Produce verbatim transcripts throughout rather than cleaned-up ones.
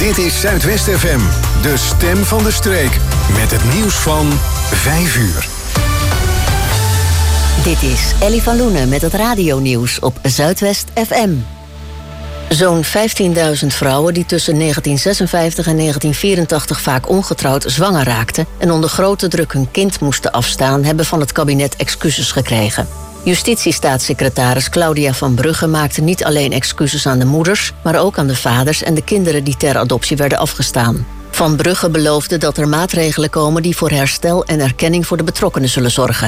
Dit is Zuidwest F M, de stem van de streek. Met het nieuws van vijf uur. Dit is Ellie van Loenen met het radionieuws op Zuidwest F M. Zo'n vijftienduizend vrouwen die tussen negentien zesenvijftig en negentien vierentachtig vaak ongetrouwd zwanger raakten en onder grote druk hun kind moesten afstaan, hebben van het kabinet excuses gekregen. Justitiestaatssecretaris Claudia van Brugge maakte niet alleen excuses aan de moeders, maar ook aan de vaders en de kinderen die ter adoptie werden afgestaan. Van Brugge beloofde dat er maatregelen komen die voor herstel en erkenning voor de betrokkenen zullen zorgen.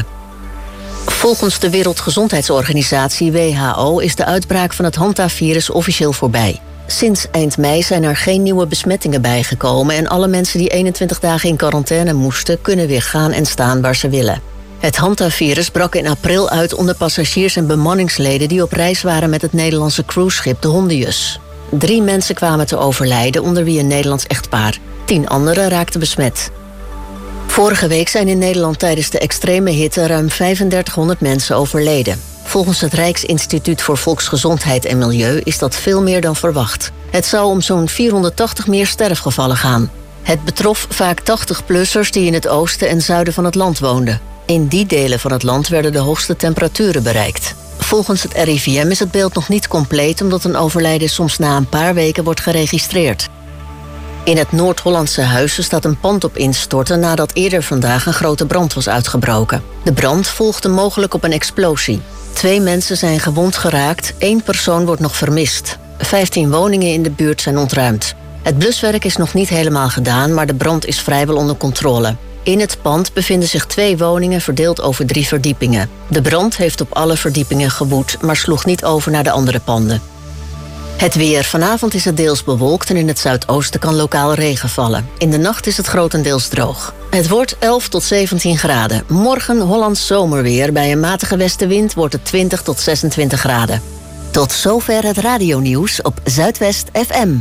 Volgens de Wereldgezondheidsorganisatie W H O is de uitbraak van het Hanta-virus officieel voorbij. Sinds eind mei zijn er geen nieuwe besmettingen bijgekomen en alle mensen die eenentwintig dagen in quarantaine moesten, kunnen weer gaan en staan waar ze willen. Het Hanta-virus brak in april uit onder passagiers en bemanningsleden die op reis waren met het Nederlandse cruiseschip de Hondius. Drie mensen kwamen te overlijden, onder wie een Nederlands echtpaar. Tien anderen raakten besmet. Vorige week zijn in Nederland tijdens de extreme hitte ruim vijfendertighonderd mensen overleden. Volgens het Rijksinstituut voor Volksgezondheid en Milieu is dat veel meer dan verwacht. Het zou om zo'n vierhonderdtachtig meer sterfgevallen gaan. Het betrof vaak tachtig-plussers die in het oosten en zuiden van het land woonden. In die delen van het land werden de hoogste temperaturen bereikt. Volgens het R I V M is het beeld nog niet compleet, omdat een overlijden soms na een paar weken wordt geregistreerd. In het Noord-Hollandse Huizen staat een pand op instorten nadat eerder vandaag een grote brand was uitgebroken. De brand volgde mogelijk op een explosie. Twee mensen zijn gewond geraakt, één persoon wordt nog vermist. Vijftien woningen in de buurt zijn ontruimd. Het bluswerk is nog niet helemaal gedaan, maar de brand is vrijwel onder controle. In het pand bevinden zich twee woningen verdeeld over drie verdiepingen. De brand heeft op alle verdiepingen gewoed, maar sloeg niet over naar de andere panden. Het weer. Vanavond is het deels bewolkt en in het zuidoosten kan lokaal regen vallen. In de nacht is het grotendeels droog. Het wordt elf tot zeventien graden. Morgen Hollands zomerweer. Bij een matige westenwind wordt het twintig tot zesentwintig graden. Tot zover het radionieuws op Zuidwest F M.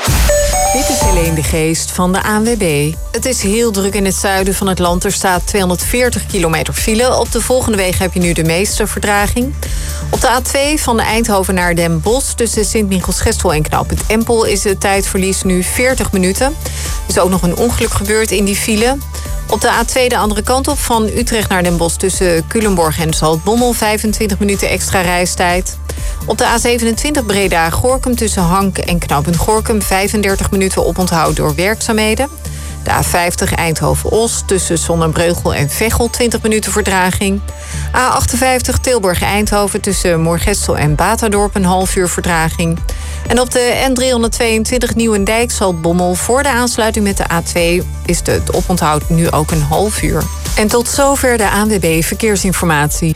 Dit is Helene de Geest van de A N W B. Het is heel druk in het zuiden van het land. Er staat tweehonderdveertig kilometer file. Op de volgende wegen heb je nu de meeste vertraging. Op de A twee van Eindhoven naar Den Bosch tussen Sint-Michiels-Gestel en knooppunt Empel is het tijdverlies nu veertig minuten. Er is ook nog een ongeluk gebeurd in die file. Op de A twee de andere kant op van Utrecht naar Den Bosch tussen Culemborg en Zaltbommel vijfentwintig minuten extra reistijd. Op de A zevenentwintig Breda-Gorinchem tussen Hank en knooppunt Gorinchem vijfendertig minuten oponthoud door werkzaamheden. De A vijftig Eindhoven-Os tussen Zonnebreugel en Veghel twintig minuten vertraging. A achtenvijftig Tilburg-Eindhoven tussen Moergestel en Batadorp een half uur vertraging. En op de N driehonderdtweeëntwintig Nieuwendijk-Zaltbommel voor de aansluiting met de A twee is het oponthoud nu ook een half uur. En tot zover de A N W B Verkeersinformatie.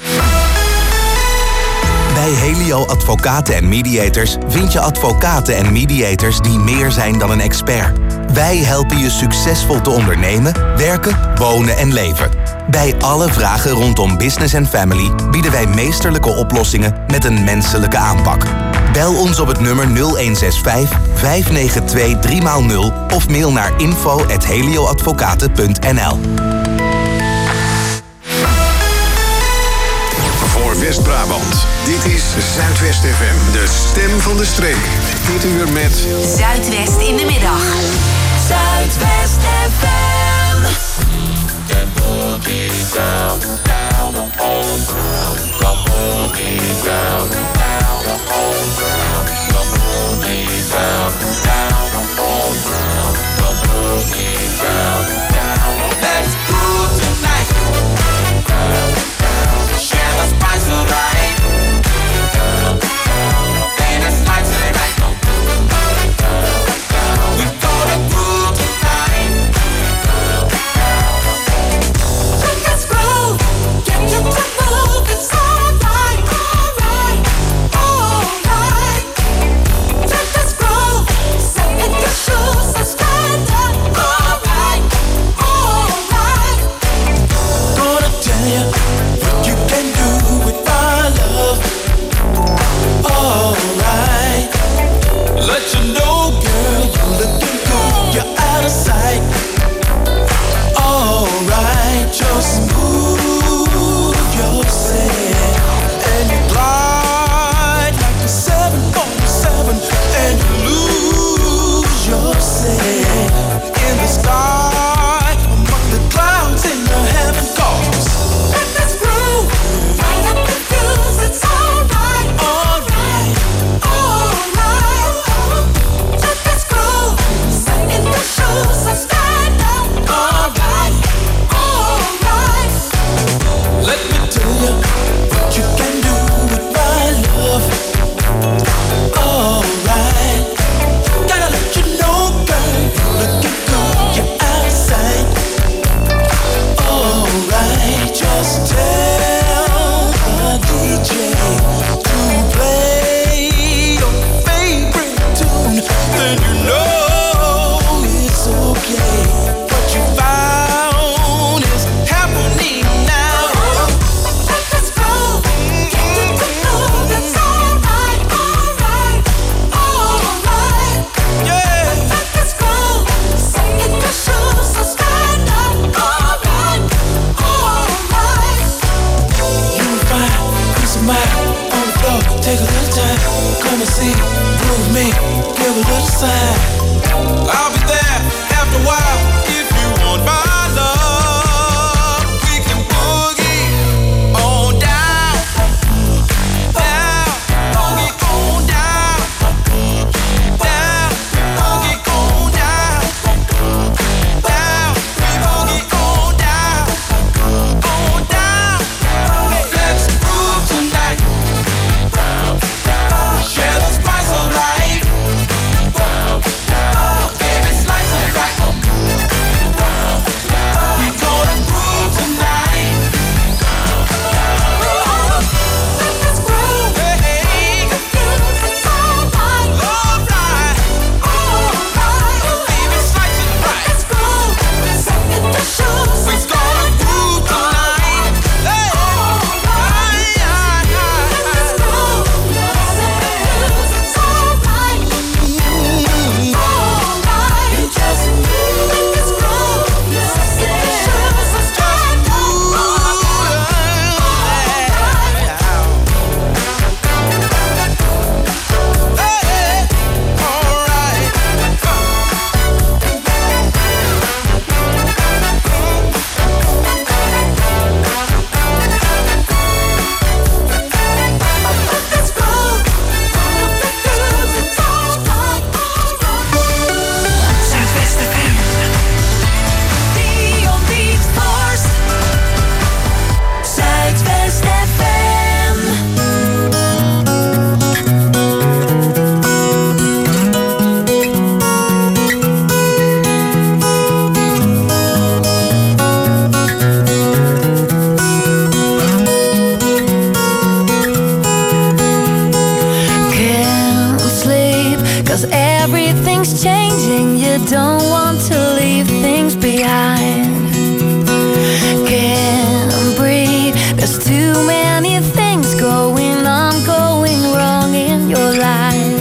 Bij Helio Advocaten en Mediators vind je advocaten en mediators die meer zijn dan een expert. Wij helpen je succesvol te ondernemen, werken, wonen en leven. Bij alle vragen rondom business en family bieden wij meesterlijke oplossingen met een menselijke aanpak. Bel ons op het nummer nul een zes vijf, vijf negen twee, drie nul of mail naar info at helioadvocaten punt n l. Voor West-Brabant. Dit is Zuidwest F M, de stem van de streek. Dit uur met Zuidwest in de middag. Zuidwest F M. The boogie down, down on ground. The boogie down, down on ground. The boogie down, down on ground. The boogie down, down. Let's go tonight. Down, down. Share the spice of life. Down, down. And it's like tonight. We gonna groove tonight. Let's go. Get your to move. It's alright, alright, alright. other side. I'll be there after a while if you want my love. We can boogie on down, down, boogie on down, down, boogie on down, down, we boogie on down, on down. Let's groove tonight. Share the spice of life. Baby, slice of life. We gonna groove tonight. Let's groove. Hey, hey. It's alright. Alright. Alright. Baby, slice of life. Let's groove. Second the shoes. We gonna groove tonight. Hey. Alright. Let's groove. It's alright. Alright. You just move. Let's groove. Second the shoes. Let's just move. Hey, alright. Let's go. It's alright. Zuidwest F M. Dion Beat Force. Zuidwest F M. Can't sleep, cause everything's changing. You don't want to leave things behind. Can't breathe, there's too many things going on, going wrong in your life.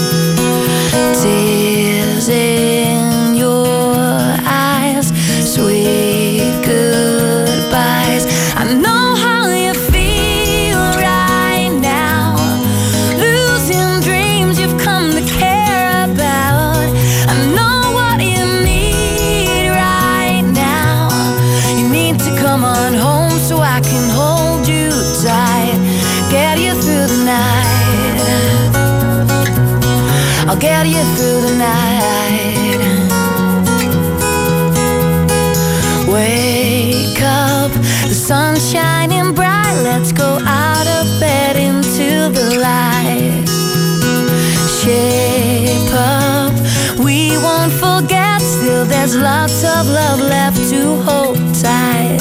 Tears in your eyes, sweet goodbyes. I know how you feel right now, losing dreams you've come to care about. I know what you need right now. You need to come on home so I can hold you tight, get you through the night. I'll get you through the night. Wake up, the sun's shining bright. Let's go out of bed into the light. Shape up, we won't forget. Still there's lots of love left to hold tight.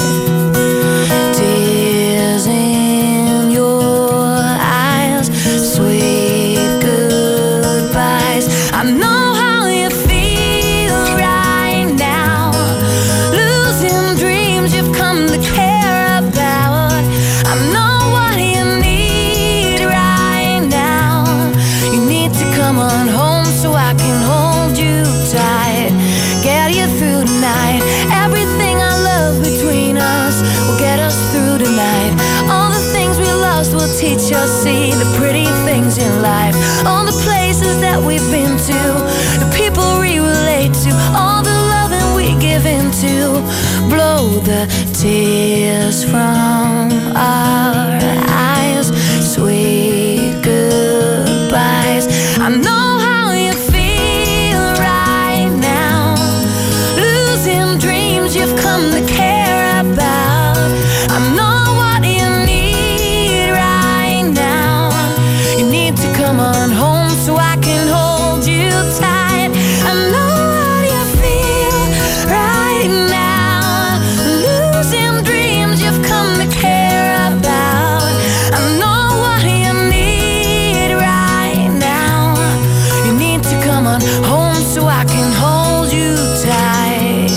Tears in your eyes, sweet goodbyes. I know how you feel right now, losing dreams you've come to care about. I know what you need right now. You need to come on home so I can hold you tight, get you through the night. Everything I love between us will get us through the night. All the things we lost will teach us, see the pretty things in life. All the places that we've been to, the people we relate to, all the loving we give into. Blow the tears from our eyes, sweet goodbyes. I know how you feel right now, losing dreams you've come to care about. I know what you need right now. You need to come on home so I can hold you tight. I know what you feel right now, losing dreams you've come to care about. I know what you need right now. You need to come on home so I can hold you tight.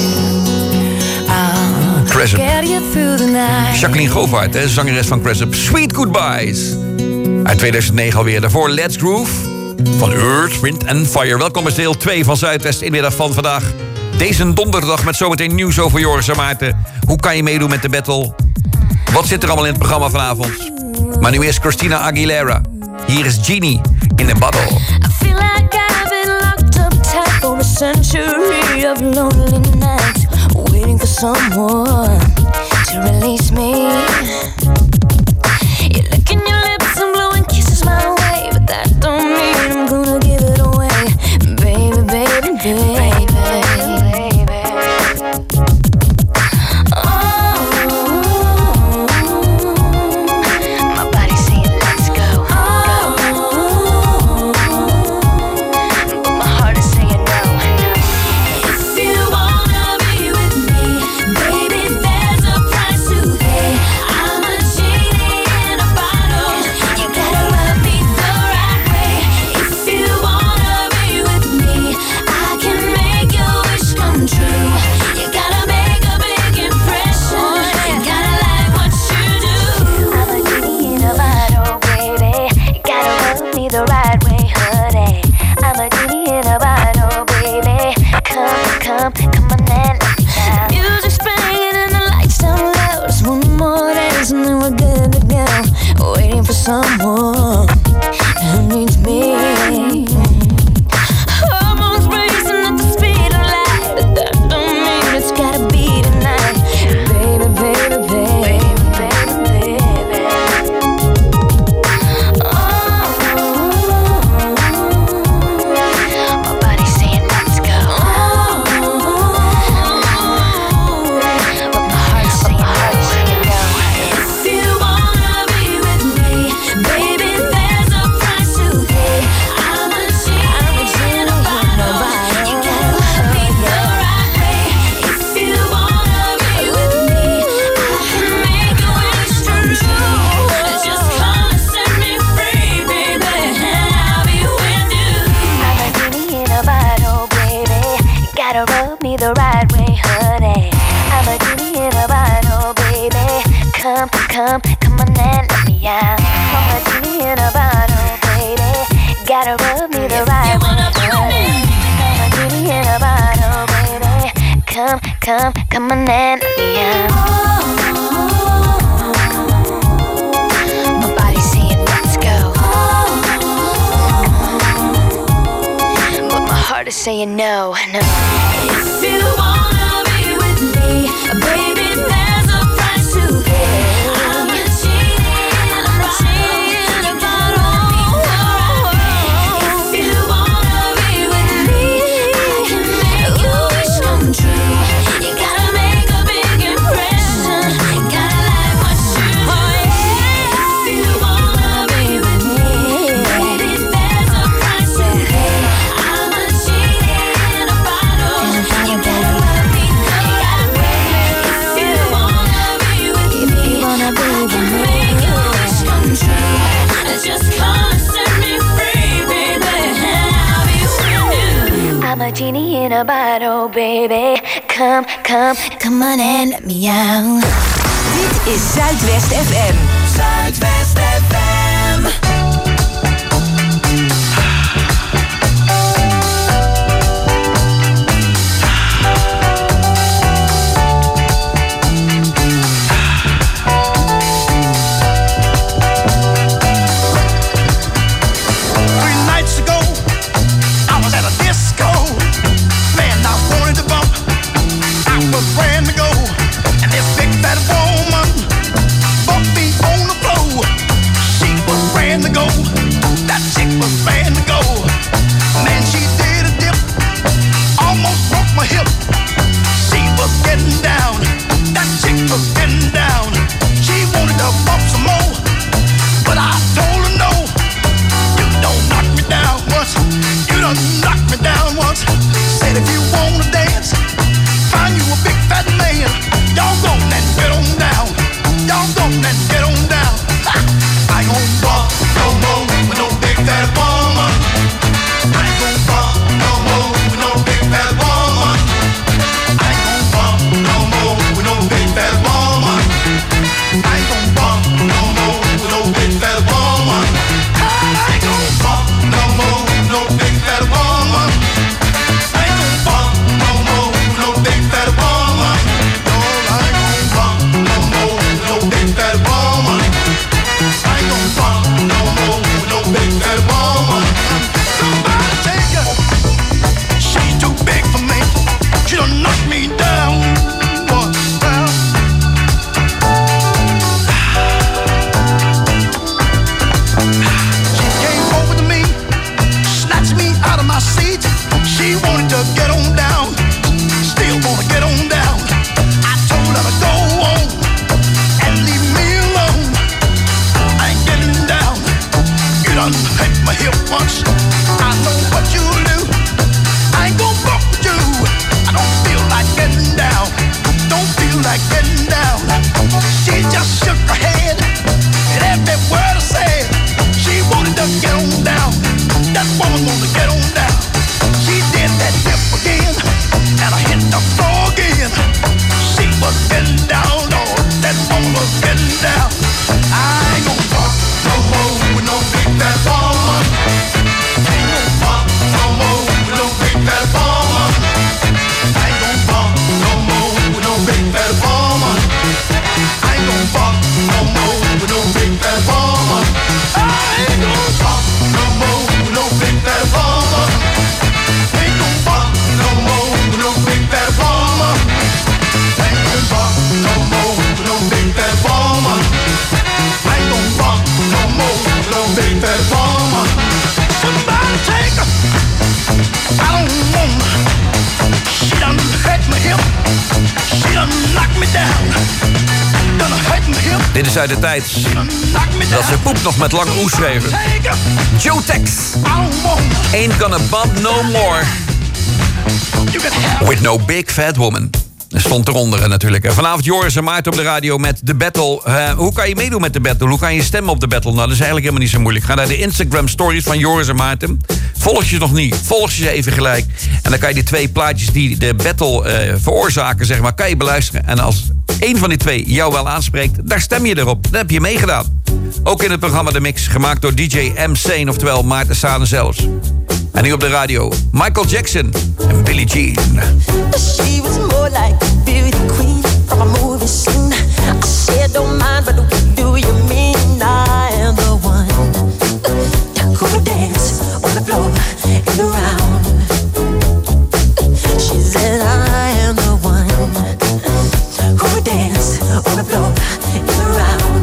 I'll Crescent. get you through the night. Jacqueline Govaert, de zangeres van Crescent. Sweet Goodbyes. Uit tweeduizend negen alweer. Daarvoor Let's Groove van Earth, Wind and Fire. Welkom bij deel twee van Zuidwest Inmiddag van vandaag. Deze donderdag met zometeen nieuws over Joris en Maarten. Hoe kan je meedoen met de battle? Wat zit er allemaal in het programma vanavond? Maar nu eerst Christina Aguilera. Hier is Genie in a Bottle. I feel like I've been locked century of lonely nights, waiting for someone to release me. You're licking your lips and blowing kisses my way, but that don't mean I'm gonna give it away, baby, baby, baby, baby. Oh, my body's saying let's go. Oh, but my heart is saying no. If you wanna be with me, baby, there's a price to pay. I'm a genie in a bottle. You gotta love me the right way. If you wanna be with me, I can make your wish come true. You gotta make a big impression. You gotta like what you do. I'm a genie in a bottle, baby. You gotta love me the right way, honey. I'm a genie in a bottle, baby. Come, come, come on and let me down. Music's playing and the lights down low. Just one more dance and then we're good to go. Waiting for someone who needs me. Hormones racing at the speed of light, but that don't mean it's gotta be tonight. Baby, baby, baby, baby, baby. Oh, my body's saying let's go. But my heart's saying no. If you wanna be with me, baby, there's a price to pay. I'm a genie in a bottle. You gotta love me the right way. If you wanna be with me, I can make your wish come true. Just come and set me free, baby, and I'll be with you. I'm a genie in a bottle, baby. You gotta rub me the right way, honey. I'm a genie in a bottle, baby. Come, come, come on and let me out. I'm a genie in a bottle, baby. Gotta rub me the right way, honey. I'm a genie in a bottle, baby. Come, come, come on and let me out. My body's saying let's go, but my heart is saying no, no. If you wanna be with me, baby, there's a price to pay. I'm a genie in a bottle. If you wanna be with me, I can make your wish come true. You gotta make a big impression. You gotta like what you do. If you wanna be with me, baby, there's a price to pay. I'm a genie in a bottle. You gotta love me the right way. If you wanna be with me, I can make your wish come true. Just come and set me free, baby, and I'll be with you. I'm a genie in a bottle, baby. Come, come, come on and let me out. Dit is Zuidwest F M. Zuidwest F M. Three nights ago, I was at a disco. Man, I wanted to bump. I was brand to go. And this big fat woman bumped me on the floor. She was brand to go. That chick was brand to go. Man, she did a dip. Almost broke my hip. She was getting down. That chick was getting down. She wanted to bump some more. But I told her no. You don't knock me down once. You done knock me down once. Said if you wanna dance, find you a big fat man. Y'all go and get on down. Y'all go and get on down. Ha! I ain't gon' bump no more with no big fat woman. I ain't gon' bump no more with no big fat woman. I ain't gon' bump no more with no big fat woman. I ain't gon' bump no more with no big fat woman. I ain't gon' bump no more with no big fat woman. I ain't gon' bump no more with no big fat woman. She done knocked me down. Done hurt my hip. Dit is uit de tijd dat ze poep nog met lang oe schreven. Joe Tex. Ain't gonna bump no more. With no big fat woman. Dat stond eronder natuurlijk. Vanavond Joris en Maarten op de radio met de battle. Uh, hoe kan je meedoen met de battle? Hoe kan je stemmen op de battle? Nou, dat is eigenlijk helemaal niet zo moeilijk. Ga naar de Instagram stories van Joris en Maarten. Volg je nog niet? Volg je ze even gelijk. En dan kan je die twee plaatjes die de battle uh, veroorzaken, zeg maar, kan je beluisteren. En als één van die twee jou wel aanspreekt, daar stem je erop. Dan heb je meegedaan. Ook in het programma De Mix, gemaakt door D J M. Sane, oftewel Maarten Sane zelfs. En nu op de radio, Michael Jackson en Billie Jean. She was more like a beauty queen from a movie scene. I said don't mind, but what do you mean? I am the one who would dance on the floor and around. She said I am the one who would dance on the floor and around.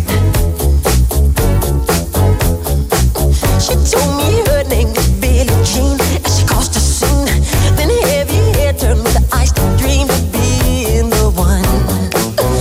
She told me her name was Billie Jean, and she caused a scene. Then heavy hair turned with the ice to dream of being the one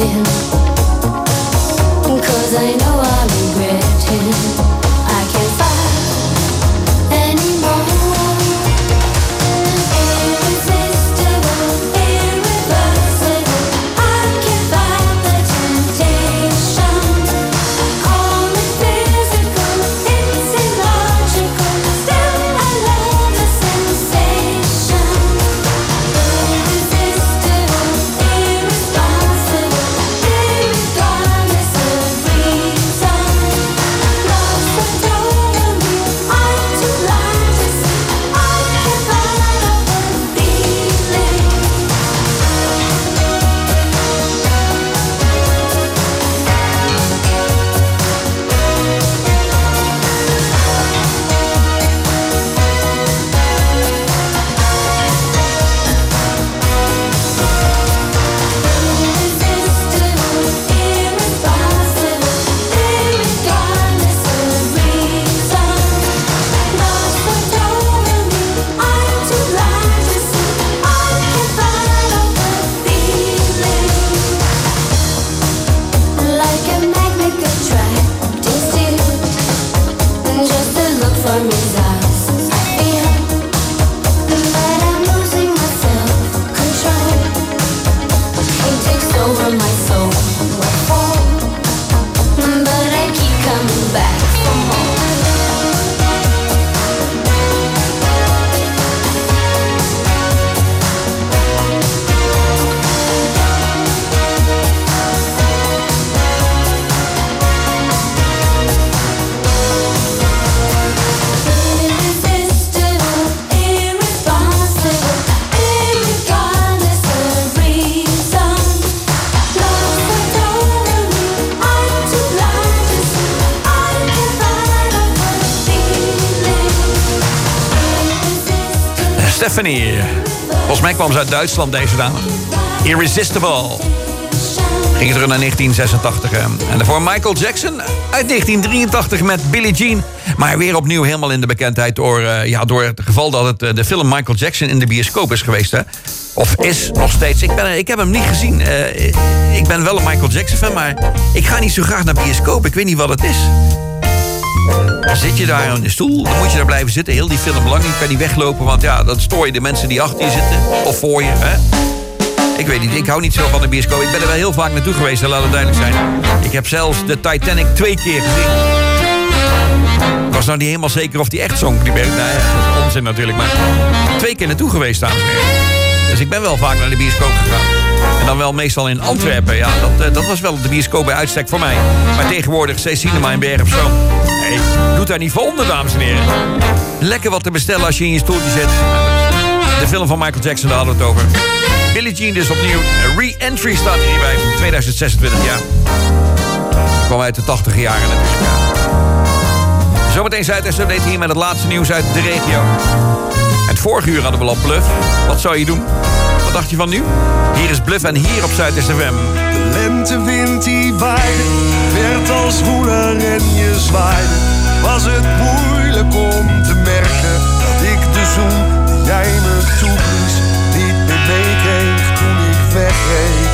him. 'Cause I know I regret him. I can't fight anymore. Irresistible, irreversible. I can't fight the temptation. Call me physical, it's illogical. Still I love the sensation. Irresistible, irresponsible, irregardless of reason. Love's control of me, I'm too blind to see. I can't fight over feeling. Irresistible, irresponsible, irregardless of reason. Love's control of me, I'm too blind to see. I can't fight over feeling. Like a magnet attracting still. Just to look from his eyes, I feel that I'm losing my self-control. He takes over my soul. I fall, but I keep coming back for more. Irresistible, irresponsible, irregardless of reason. Love's control of me, I'm too blind to see. I can't fight over feeling. Irresistible. Stephanie. Volgens mij kwam ze uit Duitsland, deze dame. Irresistible. Ging terug naar negentien zesentachtig. hè. En daarvoor Michael Jackson uit negentien drieëntachtig met Billie Jean. Maar weer opnieuw helemaal in de bekendheid door, eh, ja, door het geval dat het, eh, de film Michael Jackson in de bioscoop is geweest. Hè? Of is nog steeds. Ik, ben, ik heb hem niet gezien. Eh, ik ben wel een Michael Jackson fan, maar ik ga niet zo graag naar bioscoop. Ik weet niet wat het is. Dan zit je daar in de stoel, dan moet je daar blijven zitten. Heel die film lang, je kan niet weglopen, want ja, dan stoor je de mensen die achter je zitten. Of voor je, hè. Ik weet niet, ik hou niet zo van de bioscoop. Ik ben er wel heel vaak naartoe geweest, laat het duidelijk zijn. Ik heb zelfs de Titanic twee keer gezien. Ik was nou niet helemaal zeker of die echt zonk. Die berg, nou ja, dat is onzin natuurlijk, maar twee keer naartoe geweest, dames en heren. Dus ik ben wel vaak naar de bioscoop gegaan. En dan wel meestal in Antwerpen. Ja, dat, uh, dat was wel de bioscoop bij uitstek voor mij. Maar tegenwoordig C-Cinema in Bergen op Zoom. Hey, doet daar niet voor onder, dames en heren. Lekker wat te bestellen als je in je stoeltje zit. De film van Michael Jackson, daar hadden we het over. Billie Jean dus opnieuw. Re-entry staat er hierbij. tweeduizend zesentwintig jaar. Kwam uit de tachtige jaren natuurlijk. Ja. Zometeen Zuidwest Update hier met het laatste nieuws uit de regio. Het vorige uur hadden we al Bluff. Wat zou je doen? Wat dacht je van nu? Hier is Bluff en hier op Zuidwest F M. De lentewind die waaide, werd als woeler en je zwaaide. Was het moeilijk om te merken dat ik de zoen die jij me toeblies niet meer meekreeg toen ik wegreed.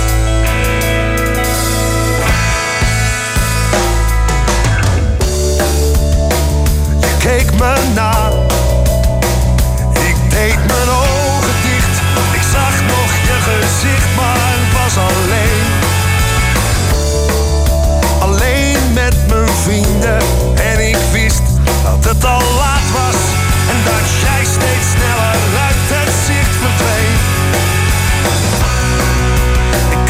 Je keek me na, ik deed mijn ogen dicht. Ik zag nog je gezicht, maar was alleen. Alleen met mijn vrienden en ik wist dat het al laat was en dat jij steeds sneller uit het zicht verdween. Ik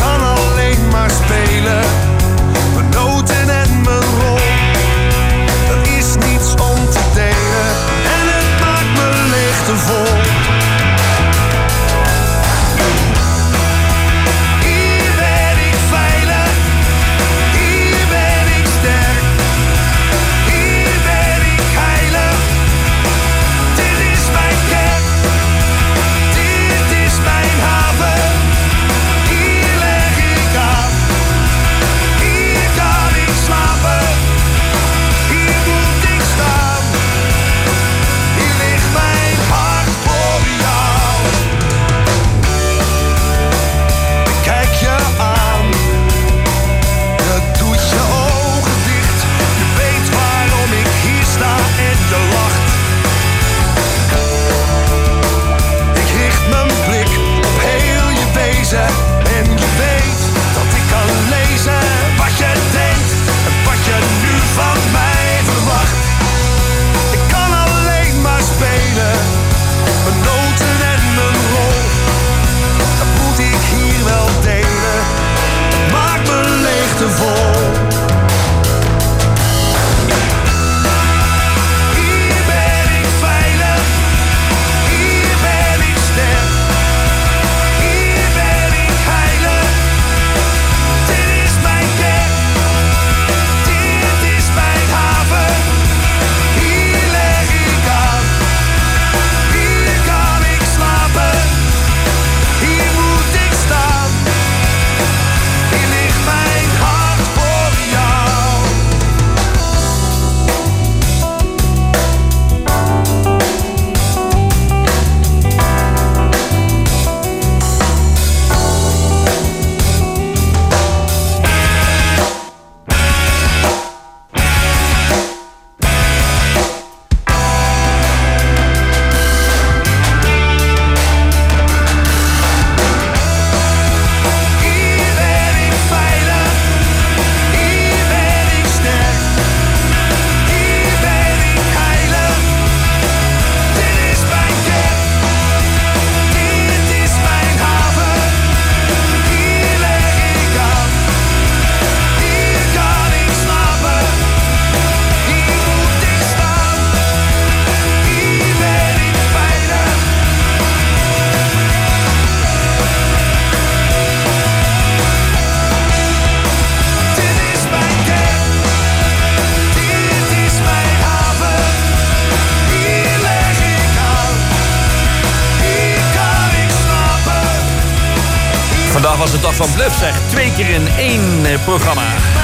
van Bluff, zeg. Twee keer in één eh, programma.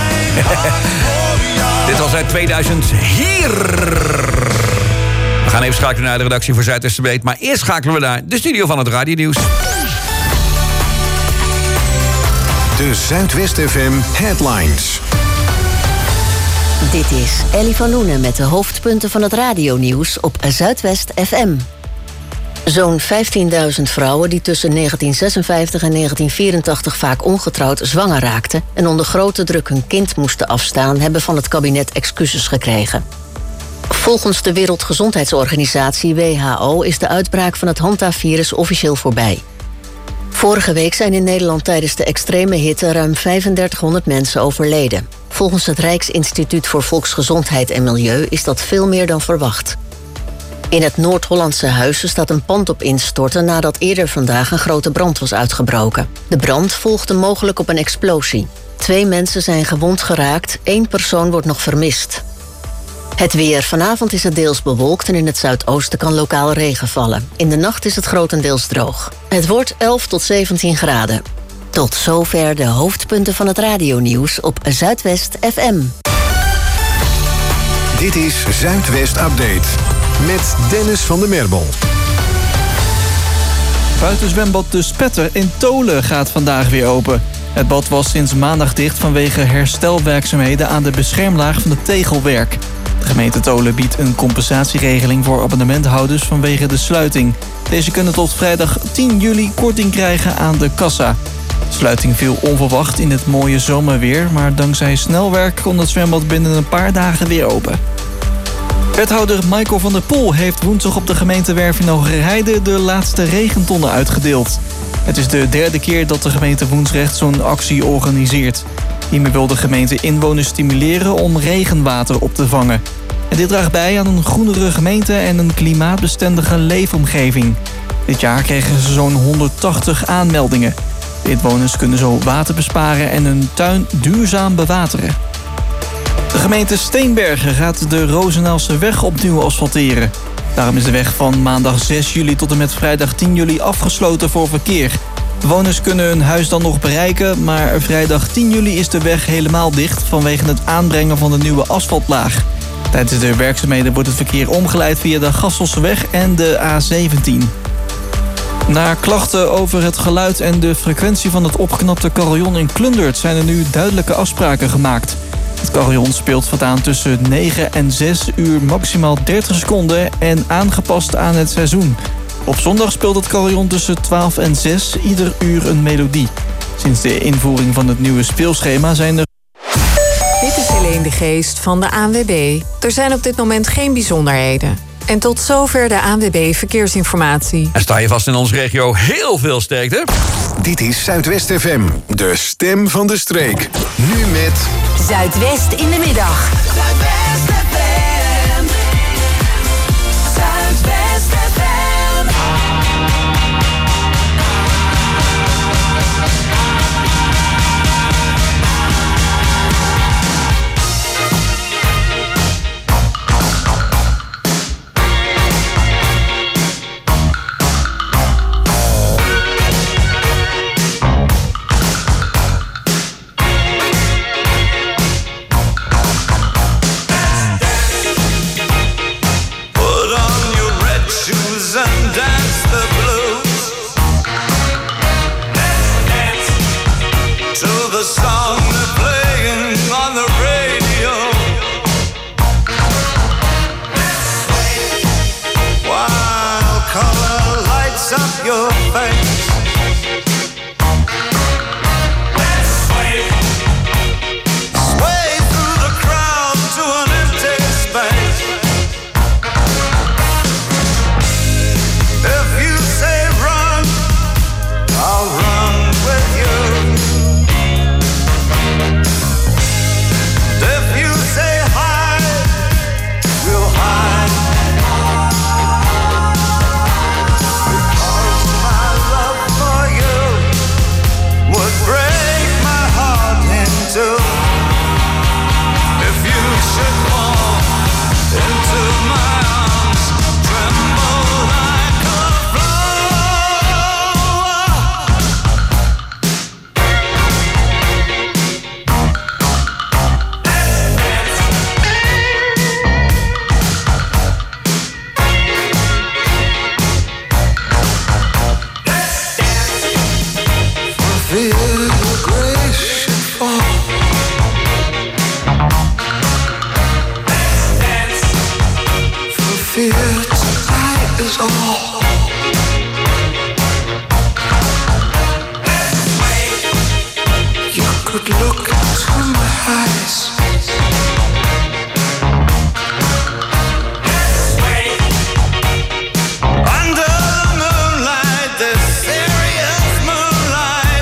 Dit was uit tweeduizend hier. We gaan even schakelen naar de redactie voor Zuidwestenbeet. Maar eerst schakelen we naar de studio van het Radionieuws. De Zuidwest F M Headlines. Dit is Ellie van Loenen met de hoofdpunten van het radionieuws op Zuidwest F M. Zo'n vijftienduizend vrouwen die tussen negentien zesenvijftig en negentien vierentachtig vaak ongetrouwd zwanger raakten en onder grote druk hun kind moesten afstaan, hebben van het kabinet excuses gekregen. Volgens de Wereldgezondheidsorganisatie W H O is de uitbraak van het Hanta-virus officieel voorbij. Vorige week zijn in Nederland tijdens de extreme hitte ruim vijfendertighonderd mensen overleden. Volgens het Rijksinstituut voor Volksgezondheid en Milieu is dat veel meer dan verwacht. In het Noord-Hollandse Huizen staat een pand op instorten nadat eerder vandaag een grote brand was uitgebroken. De brand volgde mogelijk op een explosie. Twee mensen zijn gewond geraakt, één persoon wordt nog vermist. Het weer. Vanavond is het deels bewolkt en in het zuidoosten kan lokaal regen vallen. In de nacht is het grotendeels droog. Het wordt elf tot zeventien graden. Tot zover de hoofdpunten van het radionieuws op Zuidwest F M. Dit is Zuidwest Update met Dennis van der Merbel. Buitenzwembad De Spetter in Tolen gaat vandaag weer open. Het bad was sinds maandag dicht vanwege herstelwerkzaamheden aan de beschermlaag van het tegelwerk. De gemeente Tolen biedt een compensatieregeling voor abonnementhouders vanwege de sluiting. Deze kunnen tot vrijdag tien juli korting krijgen aan de kassa. De sluiting viel onverwacht in het mooie zomerweer, maar dankzij snelwerk kon het zwembad binnen een paar dagen weer open. Wethouder Michael van der Poel heeft woensdag op de gemeentewerf in Hogerheide de laatste regentonnen uitgedeeld. Het is de derde keer dat de gemeente Woensrecht zo'n actie organiseert. Hiermee wil de gemeente inwoners stimuleren om regenwater op te vangen. En dit draagt bij aan een groenere gemeente en een klimaatbestendige leefomgeving. Dit jaar kregen ze zo'n honderdtachtig aanmeldingen. De inwoners kunnen zo water besparen en hun tuin duurzaam bewateren. De gemeente Steenbergen gaat de Rozenaalse weg opnieuw asfalteren. Daarom is de weg van maandag zes juli tot en met vrijdag tien juli afgesloten voor verkeer. Bewoners kunnen hun huis dan nog bereiken, maar vrijdag tien juli is de weg helemaal dicht vanwege het aanbrengen van de nieuwe asfaltlaag. Tijdens de werkzaamheden wordt het verkeer omgeleid via de Gasselseweg en de A zeventien. Na klachten over het geluid en de frequentie van het opgeknapte carillon in Klundert zijn er nu duidelijke afspraken gemaakt. Het carillon speelt voortaan tussen negen en zes uur maximaal dertig seconden en aangepast aan het seizoen. Op zondag speelt het carillon tussen twaalf en zes ieder uur een melodie. Sinds de invoering van het nieuwe speelschema zijn er... Dit is Helene de Geest van de A N W B. Er zijn op dit moment geen bijzonderheden. En tot zover de A N W B Verkeersinformatie. En sta je vast in onze regio, heel veel sterkte. Dit is Zuidwest F M, de stem van de streek. Nu met... Zuidwest in de middag. Zuidwest F M. Zuidwest F M. look into my eyes. Under the moonlight, this serious moonlight.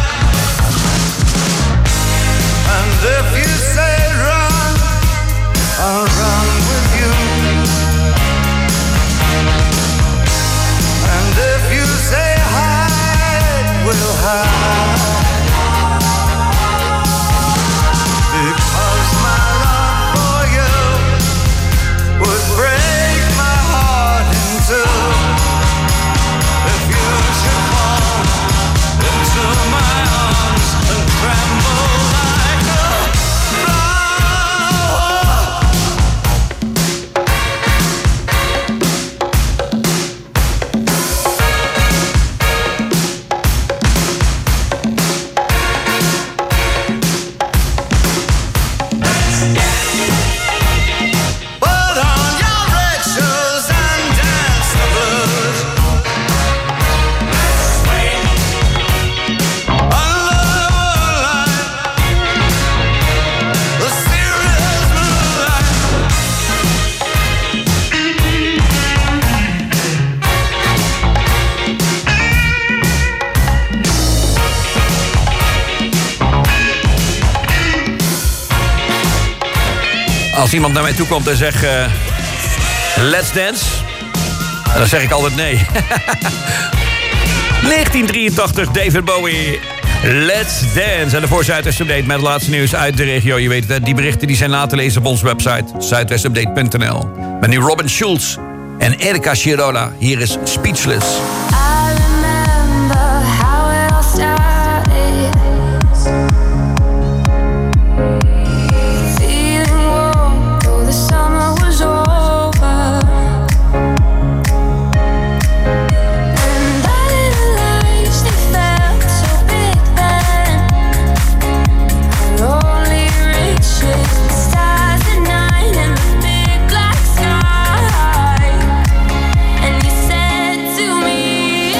And if you say run, I'll run with you. And if you say hide, we'll hide. Because my love for you would break my heart in two. If you should fall into my arms and tremble like a flower. Put on your red shoes and dance the blues. Under the moonlight, the serious moonlight. Als iemand naar mij toe komt en zegt... eh, let's dance. Dan zeg ik altijd nee. negentien drieëntachtig, David Bowie. Let's dance. En de Zuidwest Update met het laatste nieuws uit de regio. Je weet het, die berichten die zijn na te lezen op onze website. zuidwest update punt n l. Met nu Robin Schulz en Erika Chirola. Hier is Speechless. I remember how it all started. Feeling warm, though the summer was over. And I didn't realize they felt so big then. Our only riches, the stars at night and the big black sky. And you said to me,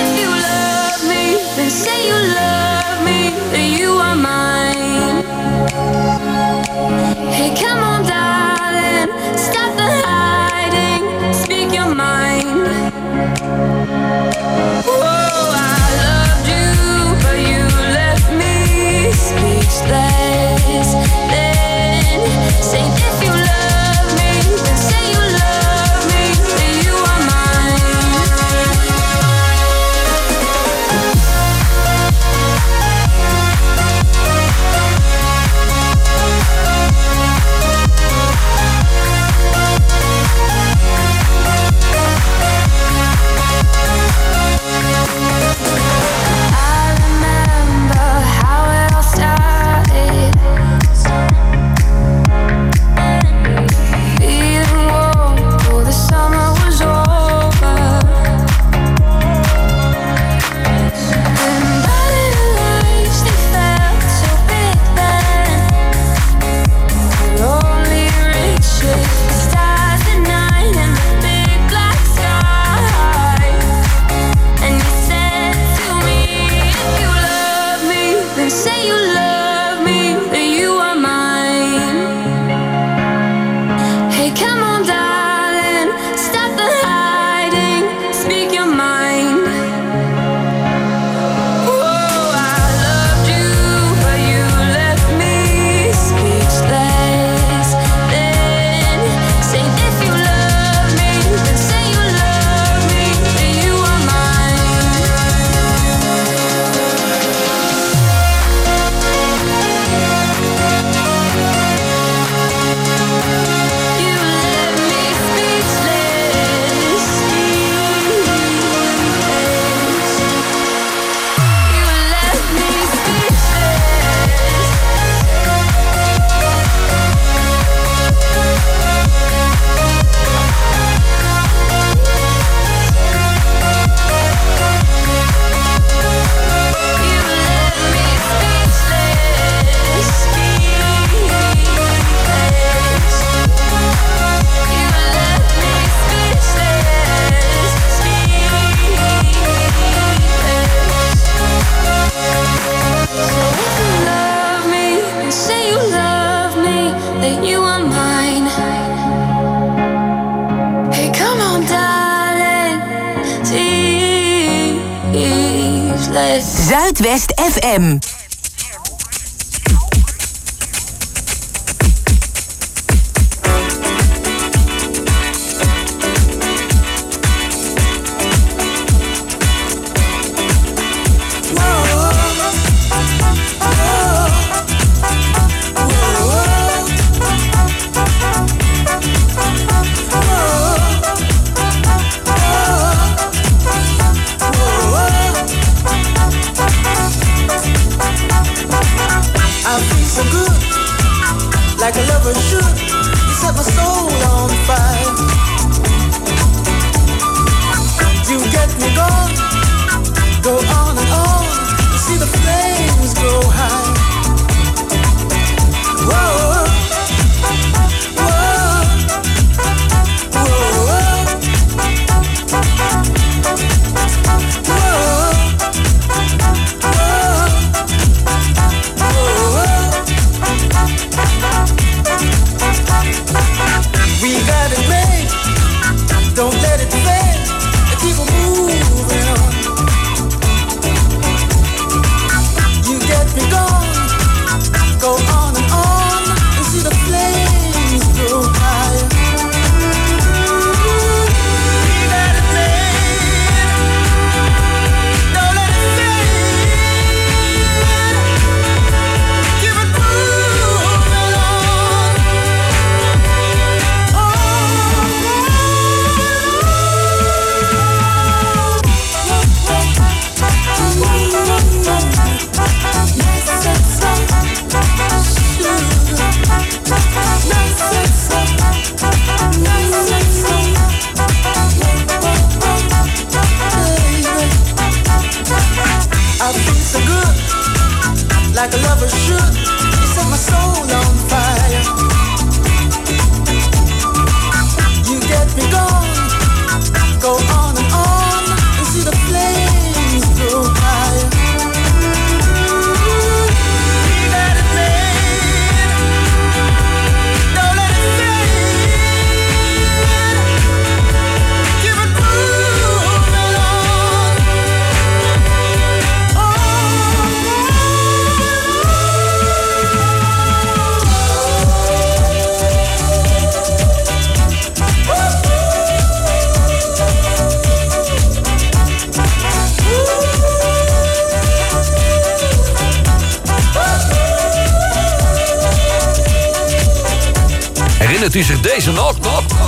Zuidwest F M. Like a lover should, you set my soul on fire. You get me gone, go on and on, you see the flames go high. Whoa, whoa, whoa, we got it made, don't let it fade, and keep on moving on. You get me gone, go on and on, and see the flames go higher. We got it made, don't let it fade, keep it moving on. I feel so good, like a lover should. You set my soul on fire. You get me gone, go on and on, and see the flames go higher. We got it made, don't let it fade, keep it moving on. Herinnert u zich deze nog? nog, nog?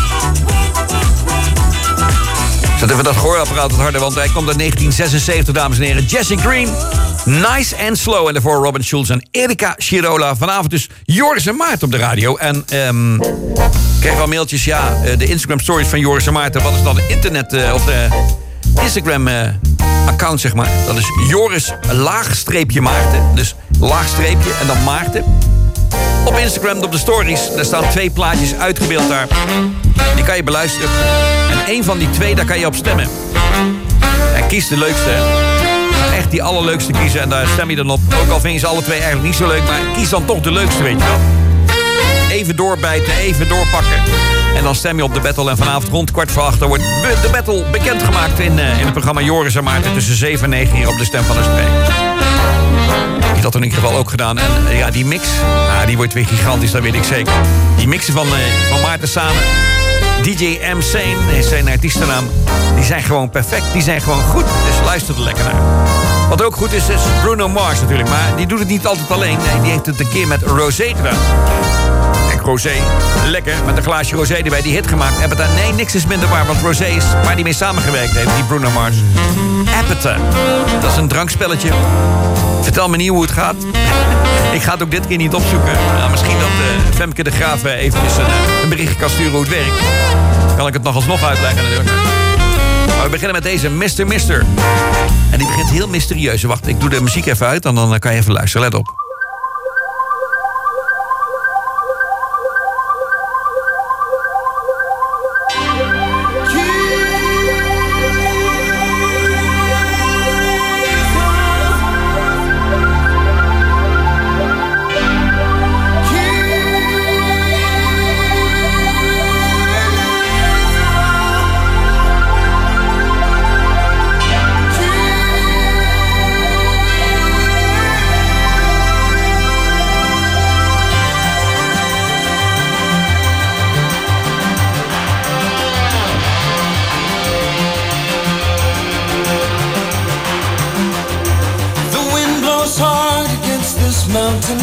Zet even dat gehoorapparaat wat harder, want hij komt uit negentien zesenzeventig, dames en heren. Jesse Green, Nice and Slow. En daarvoor Robin Schulz en Erika Chirola. Vanavond dus Joris en Maarten op de radio. En um, ik kreeg wel mailtjes, ja, de Instagram stories van Joris en Maarten. Wat is dan de internet, uh, of de Instagram uh, account, zeg maar. Dat is Joris laagstreepje Maarten. Dus laagstreepje en dan Maarten. Op Instagram, op de stories, daar staan twee plaatjes uitgebeeld daar. Die kan je beluisteren. En één van die twee, daar kan je op stemmen. En kies de leukste, hè. Echt die allerleukste kiezen en daar stem je dan op. Ook al vind je ze alle twee eigenlijk niet zo leuk, maar kies dan toch de leukste, weet je wel. Even doorbijten, even doorpakken. En dan stem je op de battle. En vanavond rond kwart voor acht wordt de battle bekendgemaakt in, uh, in het programma Joris en Maarten tussen zeven en negen hier op de Stem van de Streek. Ik heb dat in ieder geval ook gedaan. En uh, ja, die mix, ah, die wordt weer gigantisch, dat weet ik zeker. Die mixen van, uh, van Maarten samen. D J M. Sane is zijn artiestennaam. Die zijn gewoon perfect, die zijn gewoon goed. Dus luister er lekker naar. Wat ook goed is, is Bruno Mars natuurlijk. Maar die doet het niet altijd alleen. Nee, die heeft het een keer met Rosé gedaan. Kijk, Rosé, lekker, met een glaasje Rosé erbij, die hit gemaakt. Epita, nee, niks is minder waar, want Rosé is waar die mee samengewerkt heeft, die Bruno Mars. Epita, dat is een drankspelletje. Vertel me niet hoe het gaat. Ik ga het ook dit keer niet opzoeken. Nou, misschien dat uh, Femke de Graaf uh, eventjes een, een berichtje kan sturen hoe het werkt. Kan ik het nog alsnog uitleggen natuurlijk. Maar we beginnen met deze mister mister. En die begint heel mysterieus. Wacht, ik doe de muziek even uit en dan kan je even luisteren. Let op.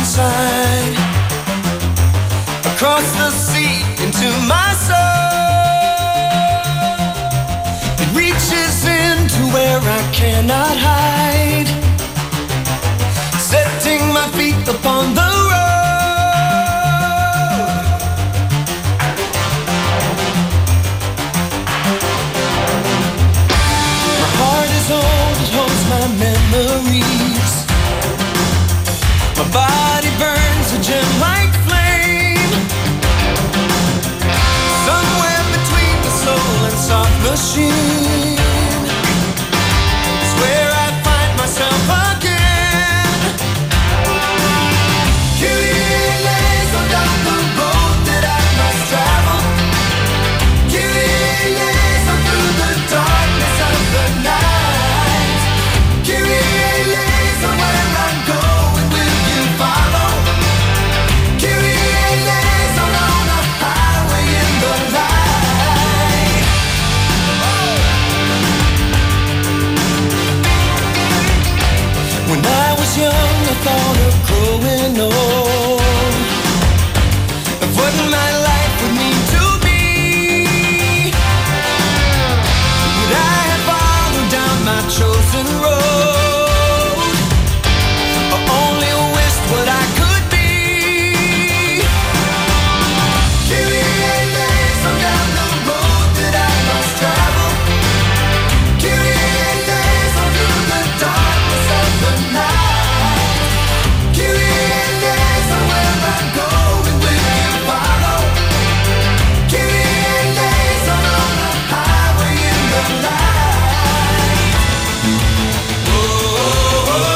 side, across the sea into my soul. It reaches into where I cannot hide, setting my feet upon the road. My heart is old, it holds my memories. My body burns a gem like flame, somewhere between the soul and soft machine is where I find myself again. Kyrie eleison down the road that I must travel. Kyrie eleison through the darkness of the night. Kyrie eleison where I'm going, will you follow? Kyrie eleison on a highway in the light. When I was young, I thought of growing old, of what my life would mean to me. Would I have followed down my chosen road, or only wished what I could be? Kyrie eleison down the road that I must travel. Kyrie eleison through the darkness of the night. Kyrie eleison where I'm going, will you follow? Kyrie eleison on the highway in the light. Oh, oh, oh.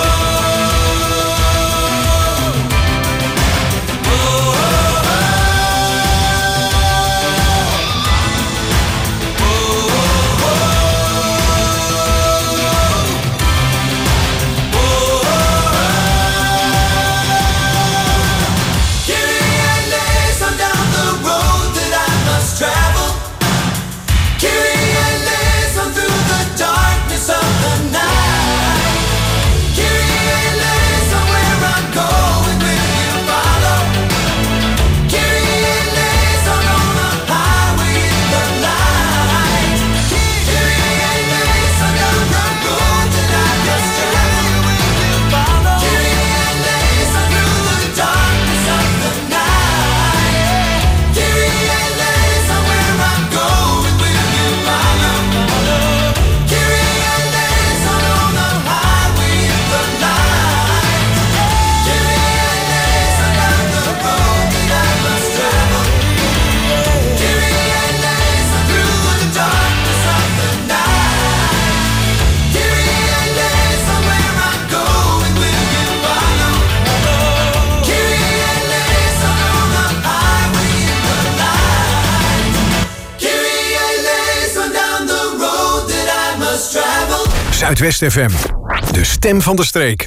Kyrie eleison down the road that I must travel. Kyrie eleison through the darkness of the night. Kyrie eleison where I'm going, will you follow? Kyrie eleison on the highway in the light. Kyrie eleison down the road that I must travel. Will you follow? Kyrie eleison through the darkness of the night. Kyrie eleison where I'm going, will you follow? Kyrie eleison on the highway in the light. Kyrie eleison down the road that I must travel. Kyrie eleison through the darkness of the night. Kyrie eleison where I'm going, will you follow? Kyrie eleison on the highway in the light. Kyrie eleison down the road that I must travel. Zuidwest F M, de stem van de streek.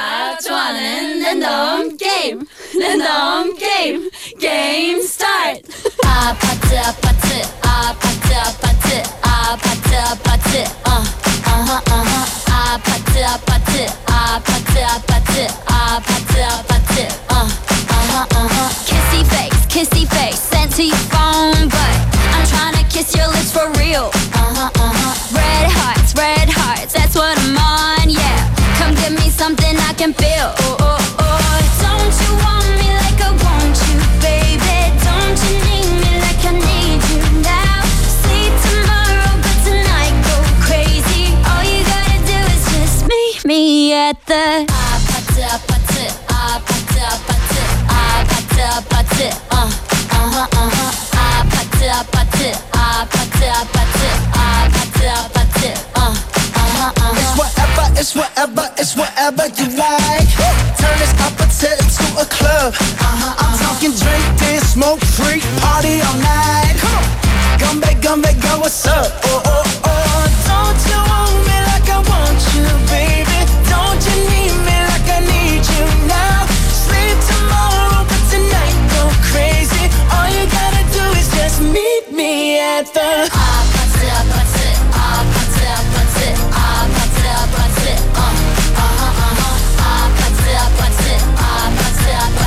Random game, random game, game start. Ah, pata, pata, ah, pata, pata, ah, pata, pata, uh, uh-huh, uh-huh. Ah, pata, pata, ah, pata, pata, ah, pata, pata, uh, uh-huh, uh-huh. Kissy face, kissy face, sent to your phone, but I'm trying to kiss your lips for real. Uh-huh, uh-huh. Red hearts, red hearts, that's what I'm on, yeah. Come give me something I can feel. Oh, oh, oh. Don't you want me like I want you, baby? Don't you need me like I need you now? Sleep tomorrow, but tonight go crazy. All you gotta do is just meet me at the ah, pata, pata, ah, pata, pata, ah, pata, pata, uh, uh-huh, uh-huh. Ah, pata, pata, ah, pata, pata, ah, pata, pata, uh, uh-huh, uh-huh. It's whatever, it's whatever, it's whatever you like. Turn this appetite into a club. Uh-huh, I'm talking drink, this, smoke, freak, party all night. Come on, gumbe, gumbe, go, what's up? Oh, oh, oh. Don't you want me like I want you, baby? Don't you need me like I need you now? Sleep tomorrow, but tonight go crazy. All you gotta do is just meet me at the ah, pata, pata, ah, pata, pata, ah, pata, pata, uh, uh-huh, uh-huh. Ah, pata, pata, ah, pata, pata.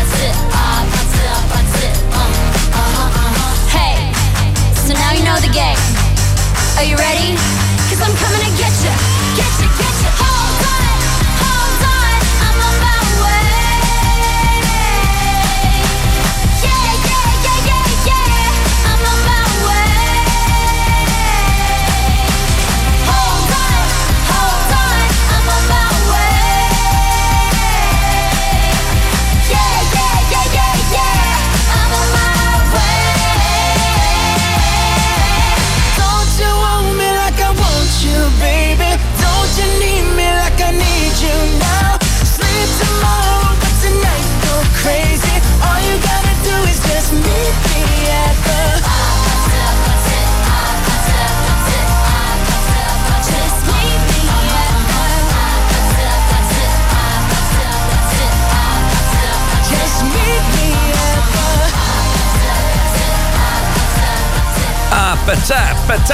pata, pata.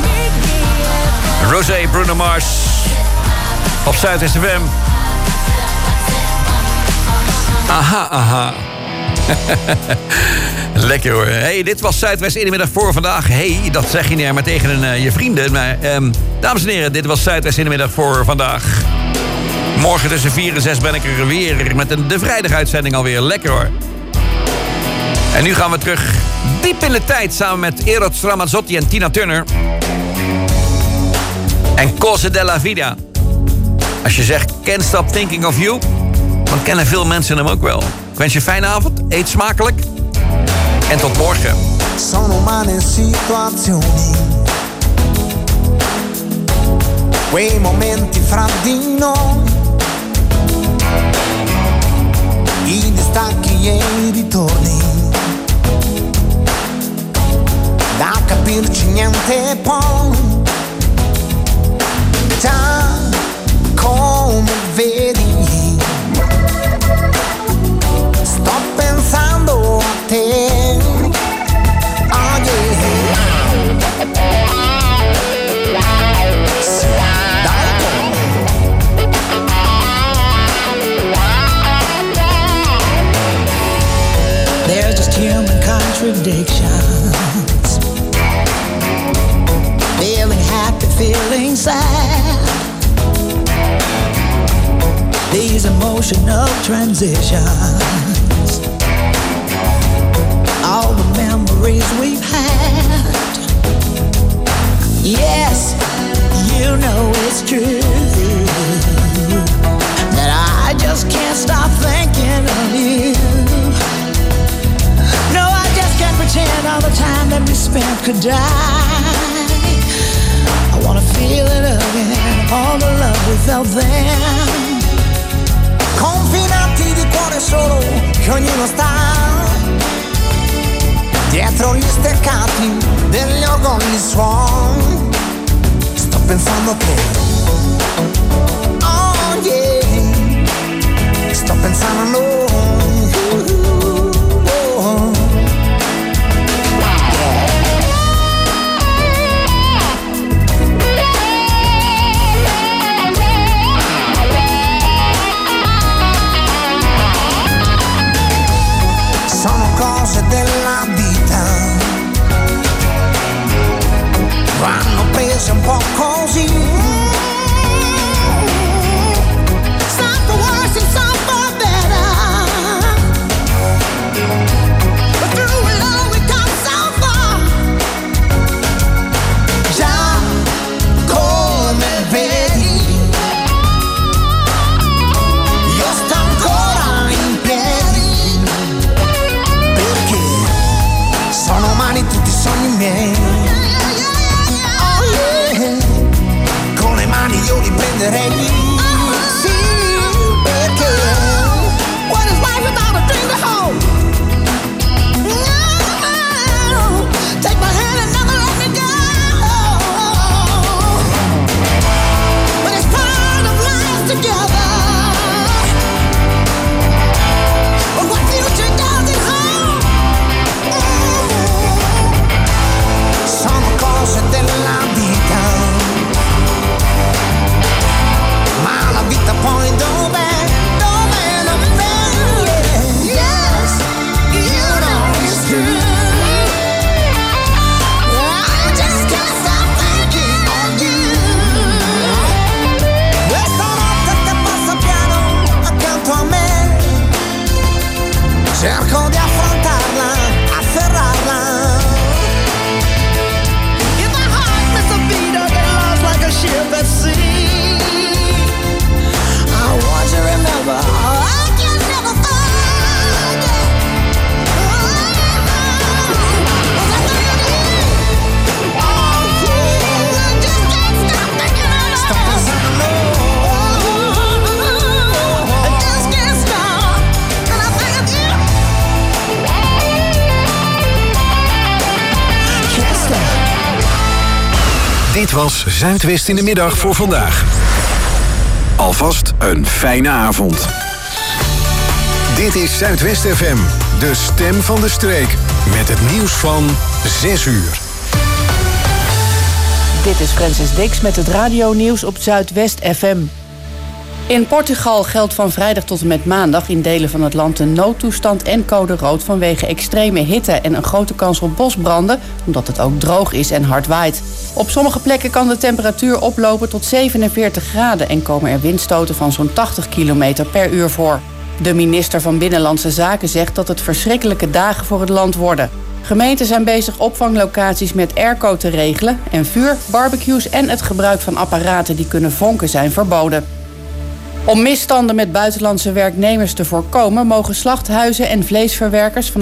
Rosé, Bruno Mars. Op Zuidwest F M. Aha, aha. Lekker hoor. Hey, dit was Zuidwest in de middag voor vandaag. Hey, dat zeg je niet maar tegen een, uh, je vrienden. Maar, um, dames en heren, dit was Zuidwest in de middag voor vandaag. Morgen tussen vier en zes ben ik er weer met een, de vrijdaguitzending alweer. Lekker hoor. En nu gaan we terug diep in de tijd samen met Eros Ramazzotti en Tina Turner. En Cose della Vida. Als je zegt Can't Stop Thinking of You, dan kennen veel mensen hem ook wel. Ik wens je een fijne avond, eet smakelijk en tot morgen. Sono umane situazioni, quei momenti fra di noi, i distacchi e i ritorni, da capirci niente poi, già come vedi, sto pensando a te. Oh yeah. Sì, dai. They're just human contradictions, feeling happy, feeling sad. These emotional transitions, all the memories we've had. Yes, you know it's true that I just can't stop thinking of you. No, I just can't pretend all the time that we spent could die. I wanna feel it again, all the love we felt then. Confinanti di cuore solo, che ognuno sta dietro gli steccati degli orgogli suon. Sto pensando a te. Oh yeah. Sto pensando a noi. Oh. Sono cose della vita, vanno prese un po' così. Some for worse and some for better, but through it all we come so far. Già come vedi, io sto ancora in piedi, perché sono umani tutti i sogni miei. Oh yeah, con le mani io li prenderei. Sì, perché what is life without a dream to hold? No, take my hand and never let me go. But it's part of life together. But what future does it hold? Sono cose della vita, ma la vita poi dov'è? Dov'è? Dov'è? Yeah. Yes, you know it's true. I just can't stop thinking of you. Questa notte che passa piano accanto a me, cerco di affrontarla, afferrarla. If my heart missed a beat, I get lost like a ship at sea. I want you to remember, I can never forget. Oh, yeah, I just can't stop thinking of you. Stop pensando. I just can't stop, and I think of you. Can't stop. Dit was Zuidwest in de middag voor vandaag. Alvast een fijne avond. Dit is Zuidwest F M, de stem van de streek. Met het nieuws van zes uur. Dit is Francis Dix met het radionieuws op Zuidwest F M. In Portugal geldt van vrijdag tot en met maandag in delen van het land een noodtoestand en code rood vanwege extreme hitte en een grote kans op bosbranden, omdat het ook droog is en hard waait. Op sommige plekken kan de temperatuur oplopen tot zevenenveertig graden en komen er windstoten van zo'n tachtig kilometer per uur voor. De minister van Binnenlandse Zaken zegt dat het verschrikkelijke dagen voor het land worden. Gemeenten zijn bezig opvanglocaties met airco te regelen en vuur, barbecues en het gebruik van apparaten die kunnen vonken zijn verboden. Om misstanden met buitenlandse werknemers te voorkomen, mogen slachthuizen en vleesverwerkers vanaf